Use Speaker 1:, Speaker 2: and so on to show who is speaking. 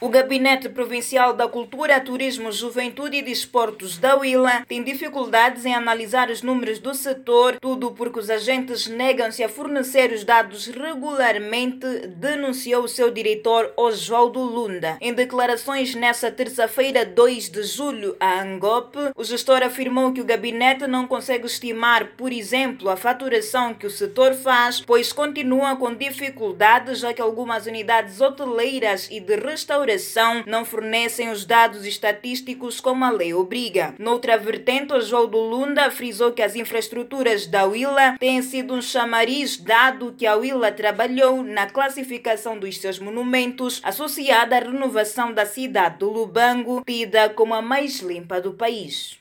Speaker 1: O Gabinete Provincial da Cultura, Turismo, Juventude e Desportos da Huila tem dificuldades em analisar os números do setor, tudo porque os agentes negam-se a fornecer os dados regularmente, denunciou o seu diretor Oswaldo Lunda. Em declarações nesta terça-feira, 2 de julho, à ANGOP, o gestor afirmou que o gabinete não consegue estimar, por exemplo, a faturação que o setor faz, pois continua com dificuldades, já que algumas unidades hoteleiras e de restauração não fornecem os dados estatísticos como a lei obriga. Noutra vertente, Oswaldo Lunda frisou que as infraestruturas da Huila têm sido um chamariz, dado que a Huila trabalhou na classificação dos seus monumentos, associada à renovação da cidade do Lubango, tida como a mais limpa do país.